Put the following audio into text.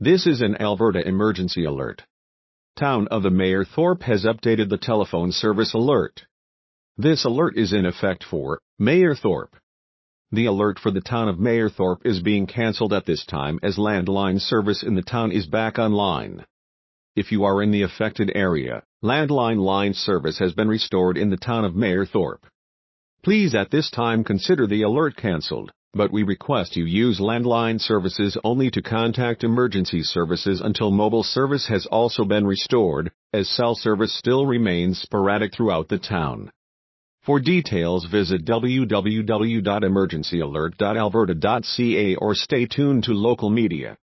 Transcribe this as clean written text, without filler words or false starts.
This is an Alberta emergency alert. Town of Mayerthorpe has updated the telephone service alert. This alert is in effect for Mayerthorpe. The alert for the town of Mayerthorpe is being cancelled at this time as landline service in the town is back online. If you are in the affected area, landline line service has been restored in the town of Mayerthorpe. Please at this time consider the alert cancelled, but we request you use landline services only to contact emergency services until mobile service has also been restored, as cell service still remains sporadic throughout the town. For details visit www.emergencyalert.alberta.ca or stay tuned to local media.